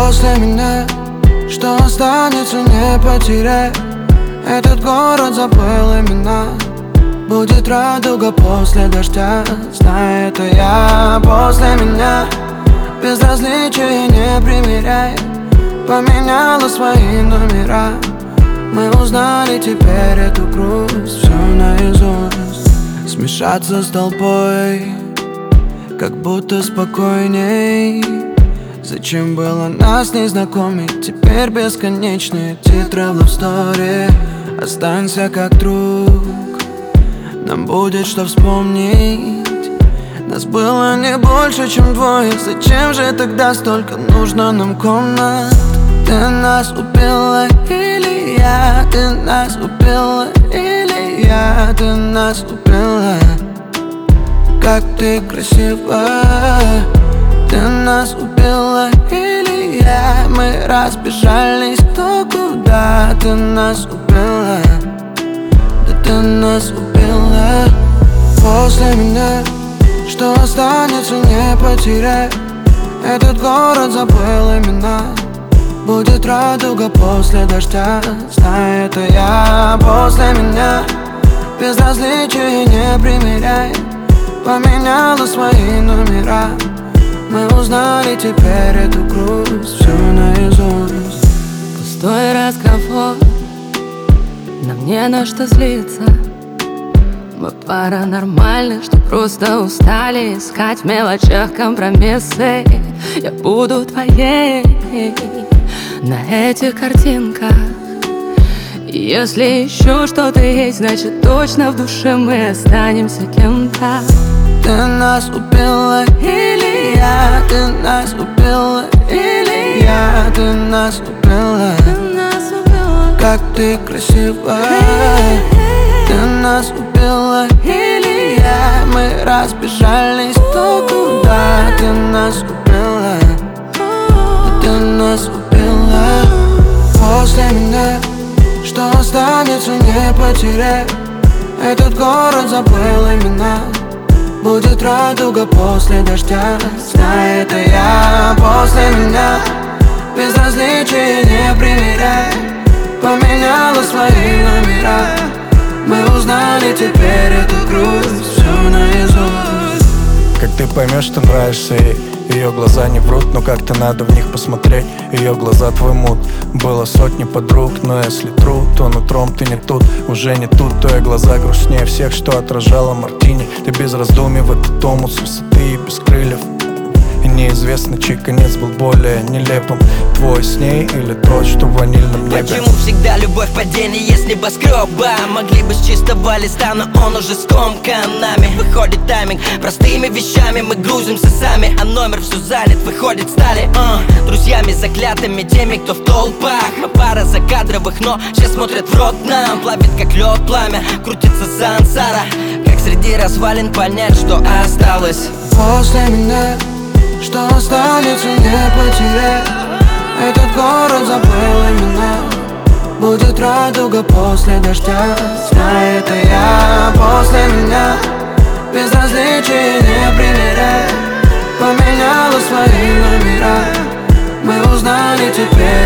После меня что останется, не потеряй. Этот город забыл имена. Будет радуга после дождя, знай, это я. После меня безразличие не примеряй. Поменяла свои номера. Мы узнали теперь эту грусть, все наизусть. Смешаться с толпой, как будто спокойней. Зачем было нас не знакомить? Теперь бесконечные титры в love story. Останься как друг, нам будет что вспомнить. Нас было не больше, чем двое. Зачем же тогда столько нужно нам комнат? Ты нас убила или я? Ты нас убила или я? Ты нас убила. Как ты красива. Ты нас убила или я? Мы разбежались кто куда. Ты нас убила. Да ты нас убила. После меня что останется, не потеряй. Этот город забыл имена. Будет радуга после дождя, знай, это я. После меня безразличие не примеряй. Поменяла свои номера. Мы узнали теперь эту грусть, все наизусть. Пустой разговор, нам не на что злиться. Мы пара нормальных, что просто устали искать в мелочах компромиссы. Я буду твоей на этих картинках. Если еще что-то есть, значит точно в душе мы останемся кем-то. Ты нас убила или я? Ты нас убила или я? Ты нас убила. Как ты красива. Ты нас убила или я? Мы разбежались кто куда. Ты нас убила. Да ты нас убила. После меня что останется, не потеряй. Этот город забыл имена. Будет радуга после дождя, знай, это я. После меня безразличие не примеряй. Поменяла свои номера. Мы узнали теперь эту грусть, все наизусть. Как ты поймешь, что нравишься ей? Ее глаза не врут, но как-то надо в них посмотреть. Ее глаза твой мут. Было сотни подруг, но если тру, то нутром ты не тут. Уже не тут, твои глаза грустнее всех, что отражала мартини. Ты без раздумий в этот омут с высоты и без крыльев. И неизвестно, чей конец был более нелепым. Твой с ней или тот, что в ванильном небе. Почему всегда любовь падение с небоскреба? Могли бы с чистого листа, но он уже скомкан нами. Выходит тайминг, простыми вещами мы грузимся сами. А номер все занят, выходит стали друзьями заклятыми, теми, кто в толпах. Мы пара закадровых, но все смотрят в рот нам. Плавит как лед пламя, крутится сансара. Как среди развалин понять, что осталось? После меня что останется, не потеряй. Этот город забыл имена. Будет радуга после дождя, знай, это я. После меня безразличие не примеряй. Поменяла свои номера. Мы узнали теперь